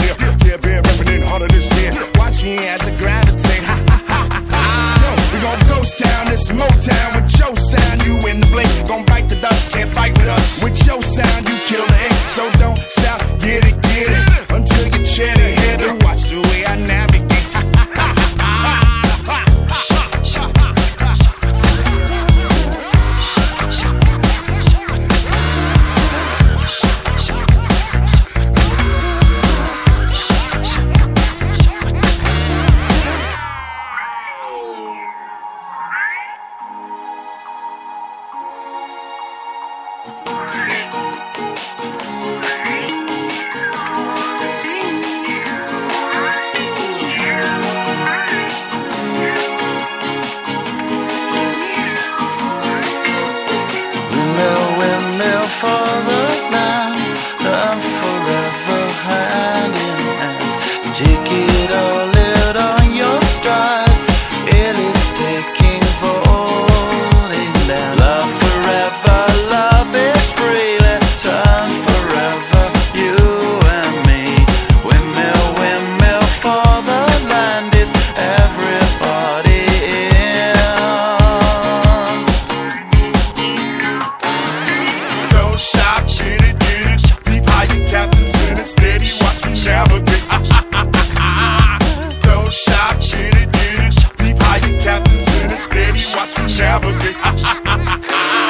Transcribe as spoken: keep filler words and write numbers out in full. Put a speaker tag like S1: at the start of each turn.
S1: here. Yeah, been reppin' harder this year. Watch me as I gravitate. Ha ha ha ha. Yo, we gon' ghost town, this Motown with your sound. You in the blink, gon' bite the dust, can't fight with us. With your sound, you kill the ink. So don't stop, get it, get it until you chin it hit it. Watch the way I navigate. Watch me navigate.